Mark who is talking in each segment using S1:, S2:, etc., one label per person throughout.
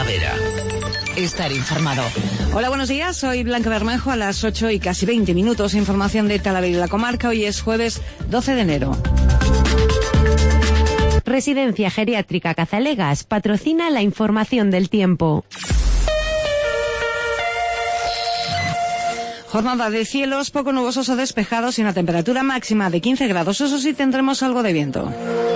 S1: Talavera.
S2: Estar informado. Hola, buenos días. Soy Blanca Bermejo. A las 8 y casi 20 minutos. Información de Talavera y la comarca. Hoy es jueves 12 de enero.
S3: Residencia Geriátrica Cazalegas patrocina la información del tiempo.
S2: Jornada de cielos poco nubosos o despejados y una temperatura máxima de 15 grados. Eso sí, tendremos algo de viento.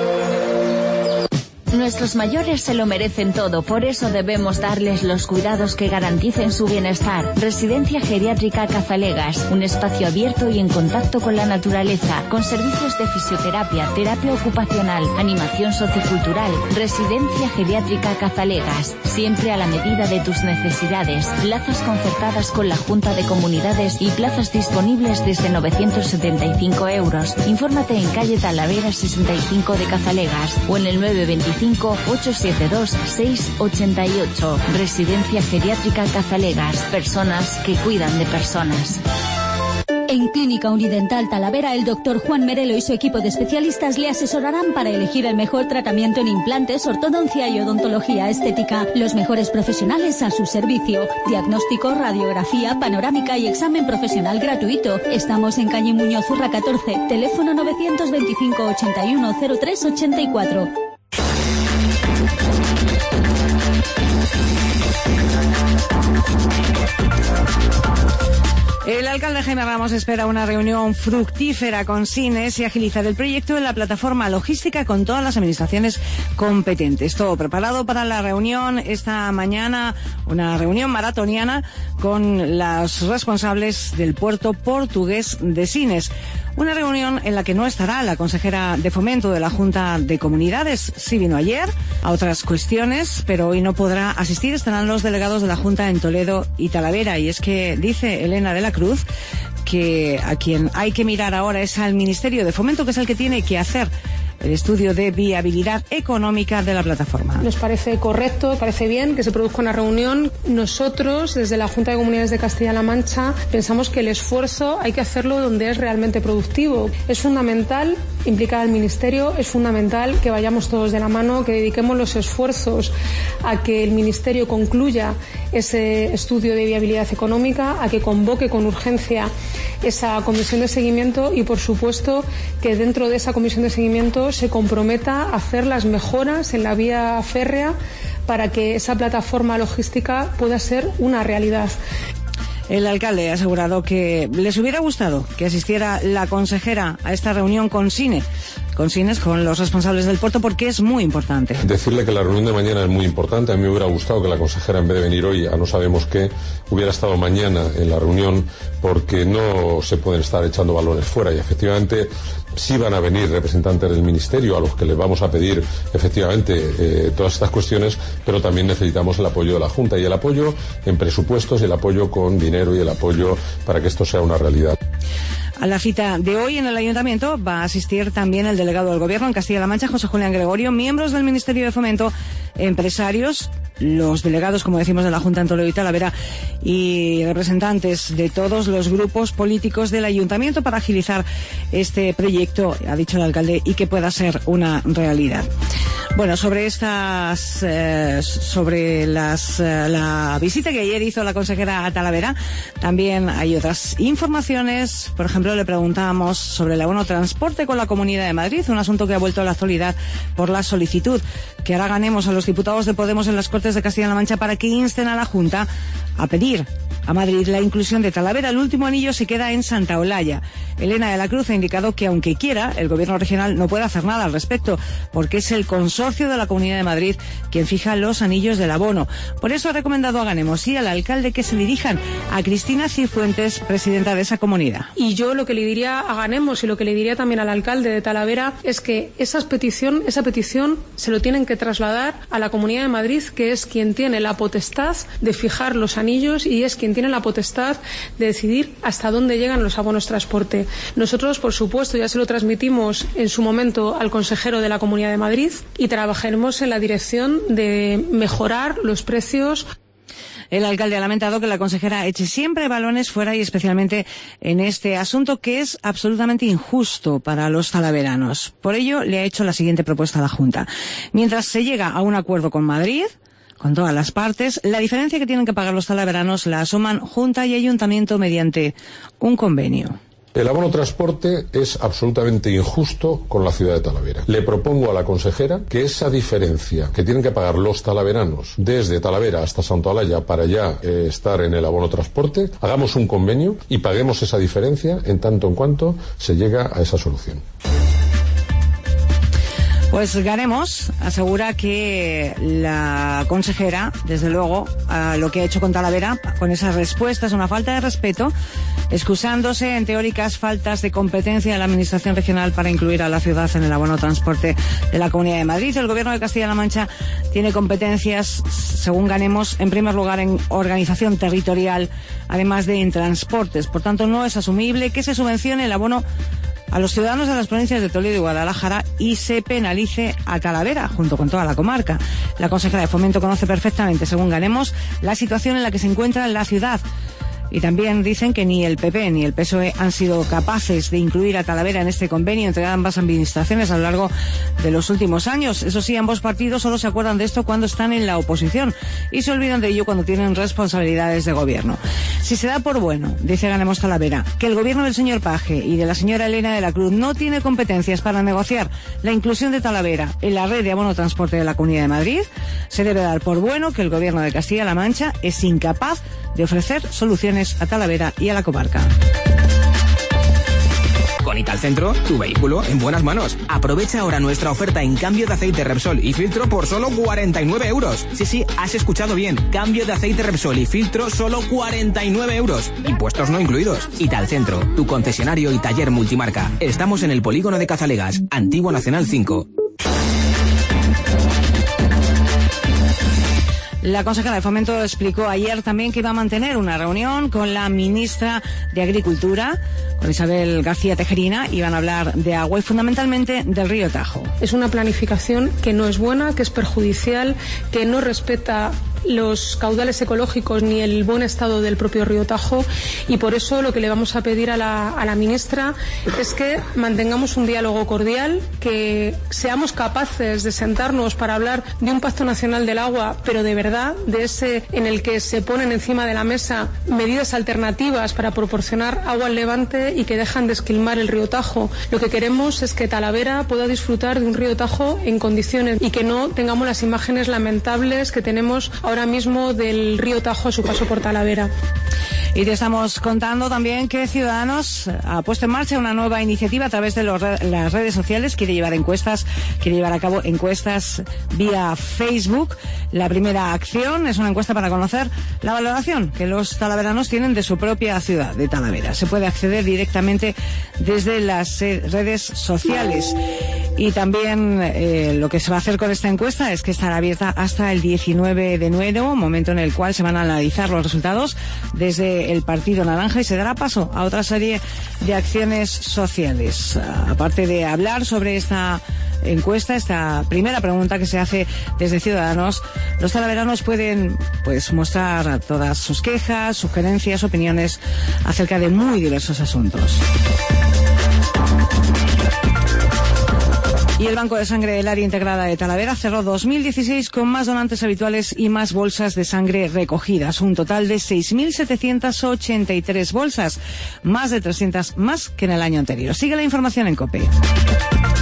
S4: Nuestros mayores se lo merecen todo, por eso debemos darles los cuidados que garanticen su bienestar. Residencia Geriátrica Cazalegas, un espacio abierto y en contacto con la naturaleza, con servicios de fisioterapia, terapia ocupacional, animación sociocultural. Residencia Geriátrica Cazalegas, siempre a la medida de tus necesidades. Plazas concertadas con la Junta de Comunidades y plazas disponibles desde 975 euros. Infórmate en calle Talavera 65 de Cazalegas o en el 925 872 688. Residencia Geriátrica Cazalegas. Personas que cuidan de personas.
S5: En Clínica Unidental Talavera, el doctor Juan Merelo y su equipo de especialistas le asesorarán para elegir el mejor tratamiento en implantes, ortodoncia y odontología estética. Los mejores profesionales a su servicio. Diagnóstico, radiografía, panorámica y examen profesional gratuito. Estamos en calle Muñoz Urra 14, teléfono 925 81 03 84.
S2: El alcalde Jaime Ramos espera una reunión fructífera con Sines y agilizar el proyecto en la plataforma logística con todas las administraciones competentes. Todo preparado para la reunión esta mañana, una reunión maratoniana con los responsables del puerto portugués de Sines. Una reunión en la que no estará la consejera de Fomento de la Junta de Comunidades. Sí vino ayer a otras cuestiones, pero hoy no podrá asistir. Estarán los delegados de la Junta en Toledo y Talavera. Y es que dice Elena de la Cruz que a quien hay que mirar ahora es al Ministerio de Fomento, que es el que tiene que hacer el estudio de viabilidad económica de la plataforma.
S6: Nos parece correcto, parece bien que se produzca una reunión. Nosotros, desde la Junta de Comunidades de Castilla-La Mancha, pensamos que el esfuerzo hay que hacerlo donde es realmente productivo. Es fundamental implicar al Ministerio, es fundamental que vayamos todos de la mano, que dediquemos los esfuerzos a que el Ministerio concluya ese estudio de viabilidad económica, a que convoque con urgencia esa comisión de seguimiento y, por supuesto, que dentro de esa comisión de seguimiento se comprometa a hacer las mejoras en la vía férrea para que esa plataforma logística pueda ser una realidad.
S2: El alcalde ha asegurado que les hubiera gustado que asistiera la consejera a esta reunión con Sines, con los responsables del puerto, porque es muy importante.
S7: Decirle que la reunión de mañana es muy importante. A mí me hubiera gustado que la consejera, en vez de venir hoy a no sabemos qué, hubiera estado mañana en la reunión, porque no se pueden estar echando balones fuera. Y efectivamente sí van a venir representantes del Ministerio a los que les vamos a pedir efectivamente todas estas cuestiones, pero también necesitamos el apoyo de la Junta, y el apoyo en presupuestos, y el apoyo con dinero, y el apoyo para que esto sea una realidad.
S2: A la cita de hoy en el Ayuntamiento va a asistir también el delegado del Gobierno en Castilla-La Mancha, José Julián Gregorio, miembros del Ministerio de Fomento, empresarios, los delegados, como decimos, de la Junta en Toledo y Talavera, y representantes de todos los grupos políticos del Ayuntamiento para agilizar este proyecto, ha dicho el alcalde, y que pueda ser una realidad. Bueno, sobre la visita que ayer hizo la consejera a Talavera, también hay otras informaciones. Por ejemplo, le preguntamos sobre el abono transporte con la Comunidad de Madrid, un asunto que ha vuelto a la actualidad por la solicitud que ahora ganemos a los diputados de Podemos en las Cortes de Castilla-La Mancha para que insten a la Junta a pedir a Madrid la inclusión de Talavera. El último anillo se queda en Santa Olalla. Elena de la Cruz ha indicado que, aunque quiera, el Gobierno regional no puede hacer nada al respecto, porque es el consorcio de la Comunidad de Madrid quien fija los anillos del abono. Por eso ha recomendado a Ganemos y al alcalde que se dirijan a Cristina Cifuentes, presidenta de esa comunidad.
S6: Y yo lo que le diría a Ganemos y lo que le diría también al alcalde de Talavera es que esa petición se lo tienen que trasladar a la Comunidad de Madrid, que es quien tiene la potestad de fijar los anillos y es quien tiene la potestad de decidir hasta dónde llegan los abonos transporte. Nosotros, por supuesto, ya se lo transmitimos en su momento al consejero de la Comunidad de Madrid y trabajaremos en la dirección de mejorar los precios.
S2: El alcalde ha lamentado que la consejera eche siempre balones fuera, y especialmente en este asunto que es absolutamente injusto para los talaveranos. Por ello, le ha hecho la siguiente propuesta a la Junta. Mientras se llega a un acuerdo con Madrid, con todas las partes. La diferencia que tienen que pagar los talaveranos la asuman Junta y Ayuntamiento mediante un convenio.
S7: El abono transporte es absolutamente injusto con la ciudad de Talavera. Le propongo a la consejera que esa diferencia que tienen que pagar los talaveranos desde Talavera hasta Santolaya para ya estar en el abono transporte, hagamos un convenio y paguemos esa diferencia en tanto en cuanto se llega a esa solución.
S2: Pues Garemos asegura que la consejera, desde luego, lo que ha hecho con Talavera, con esas respuestas, una falta de respeto, excusándose en teóricas faltas de competencia de la Administración regional para incluir a la ciudad en el abono transporte de la Comunidad de Madrid. El Gobierno de Castilla-La Mancha tiene competencias, según Garemos, en primer lugar en organización territorial, además de en transportes. Por tanto, no es asumible que se subvencione el abono a los ciudadanos de las provincias de Toledo y Guadalajara y se penalice a Talavera, junto con toda la comarca. La consejera de Fomento conoce perfectamente, según Garemos, la situación en la que se encuentra la ciudad. Y también dicen que ni el PP ni el PSOE han sido capaces de incluir a Talavera en este convenio entre ambas administraciones a lo largo de los últimos años. Eso sí, ambos partidos solo se acuerdan de esto cuando están en la oposición y se olvidan de ello cuando tienen responsabilidades de gobierno. Si se da por bueno, dice Garemos Talavera, que el gobierno del señor Paje y de la señora Elena de la Cruz no tiene competencias para negociar la inclusión de Talavera en la red de abono transporte de la Comunidad de Madrid, se debe dar por bueno que el gobierno de Castilla-La Mancha es incapaz de ofrecer soluciones a Talavera y a la comarca.
S1: Con Italcentro, tu vehículo en buenas manos. Aprovecha ahora nuestra oferta en cambio de aceite Repsol y filtro por solo 49 euros. Sí, has escuchado bien. Cambio de aceite Repsol y filtro solo 49 euros. Impuestos no incluidos. Italcentro, tu concesionario y taller multimarca. Estamos en el polígono de Cazalegas, Antigua Nacional 5.
S2: La consejera de Fomento explicó ayer también que iba a mantener una reunión con la ministra de Agricultura, con Isabel García Tejerina, y van a hablar de agua y fundamentalmente del río Tajo.
S6: Es una planificación que no es buena, que es perjudicial, que no respeta los caudales ecológicos ni el buen estado del propio río Tajo, y por eso lo que le vamos a pedir a la ministra es que mantengamos un diálogo cordial, que seamos capaces de sentarnos para hablar de un pacto nacional del agua, pero de verdad, de ese en el que se ponen encima de la mesa medidas alternativas para proporcionar agua al Levante y que dejan de esquilmar el río Tajo. Lo que queremos es que Talavera pueda disfrutar de un río Tajo en condiciones y que no tengamos las imágenes lamentables que tenemos ahora mismo del río Tajo a su paso por Talavera.
S2: Y te estamos contando también que Ciudadanos ha puesto en marcha una nueva iniciativa a través de las redes sociales. Quiere llevar a cabo encuestas vía Facebook. La primera acción es una encuesta para conocer la valoración que los talaveranos tienen de su propia ciudad, de Talavera. Se puede acceder directamente desde las redes sociales. Y también lo que se va a hacer con esta encuesta es que estará abierta hasta el 19 de enero, momento en el cual se van a analizar los resultados desde el Partido Naranja y se dará paso a otra serie de acciones sociales. Aparte de hablar sobre esta encuesta, esta primera pregunta que se hace desde Ciudadanos, los talaveranos pueden mostrar todas sus quejas, sugerencias, opiniones acerca de muy diversos asuntos. Y el Banco de Sangre del Área Integrada de Talavera cerró 2016 con más donantes habituales y más bolsas de sangre recogidas. Un total de 6.783 bolsas, más de 300 más que en el año anterior. Sigue la información en COPE.